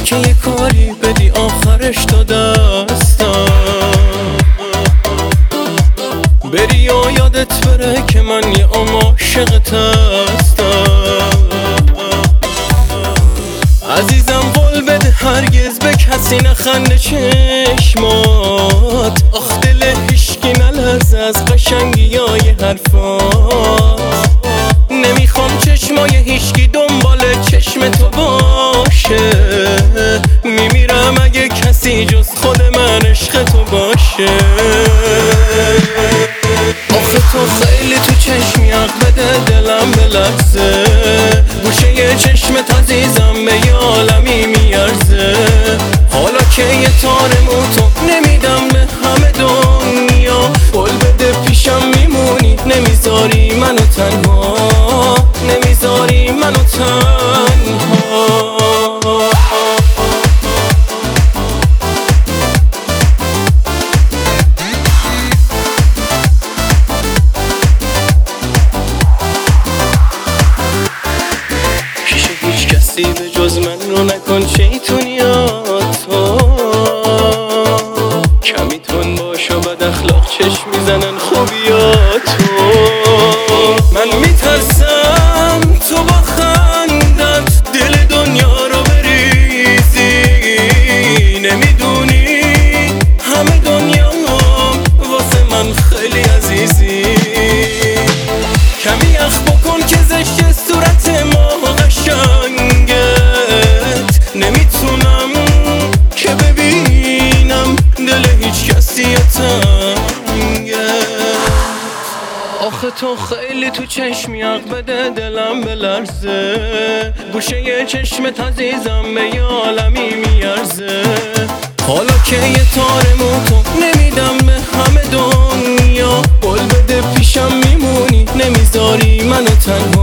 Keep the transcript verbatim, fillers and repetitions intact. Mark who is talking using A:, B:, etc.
A: که یه کاری بدی آخرش تا دستم بری و یادت بره که من یه عاشقت هستم. عزیزم قول بده هرگز به کسی نخنده چشمات، آخ دل هیشکی نلرزه از قشنگی های حرفات. نمیخوام چشمای هیشکی دنبال چشم تو باشه، میمیرم اگه کسی جز خود من عشق تو باشه. آخه تو خیلی تو چشمی حق بده دلم بلرزه، گوشه یه چشمت عزیزم به یه عالمی میارزه. حالا که یه تار موتو نمیدم به همه دنیا، قول بده پیشم میمونی نمیذاری منو تنها، نمیذاری منو تنها. به جز من رو نکن شیطونیات تو، کمی تون باش و بد اخلاق چشم میزنن خوبیاتو. من میترسم تو با خندت دل دنیا رو بریزی، نمیدونی همه دنیا واسه من خیلی عزیزی. کمی اخ بکن که زشت صورت ما قشنگت، نمیتونم که ببینم دل هیچ کسی تنگت. آخه تو خیلی تو چشمی حق بده دلم بلرزه، گوشه یه چشمت عزیزم به یه عالمی میارزه. حالا که یه تار موتو نمیدم به همه دنیا، قول بده پیشم میمونی نمیذاری منو تنها.